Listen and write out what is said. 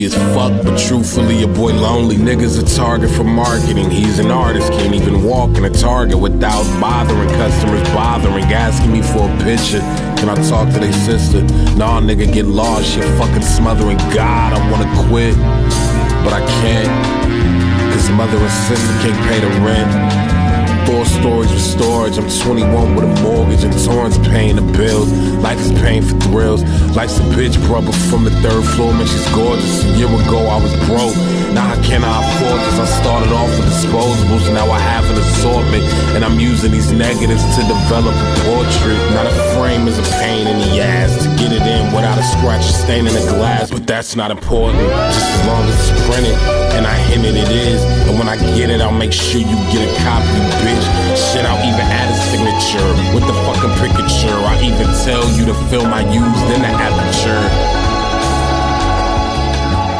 As fuck, but truthfully, your boy lonely. Niggas a target for marketing. He's an artist, can't even walk in a Target without bothering customers, bothering, asking me for a picture. Can I talk to their sister? Nah, nigga, get lost. You're fucking smothering God. I wanna quit, but I can't, cause mother and sister can't pay the rent. 4 stories with storage, I'm 21 with a mortgage and Torrance paying the bills. Life is paying for thrills. Life's a bitch, brother, from the 3rd floor, man, she's gorgeous. A year ago I was broke, now how can I afford this? I started off with disposables, now I have an assortment, and I'm using these negatives to develop a portrait. Now the frame is a pain in the ass to get it in without a scratch or stain in the glass, but that's not important, just as long as it's printed, and I hinted it is, and when I get it, I'll make sure you get a copy, bitch. Shit, I'll even add a signature with the fucking picture. I even tell you the film I used in the aperture.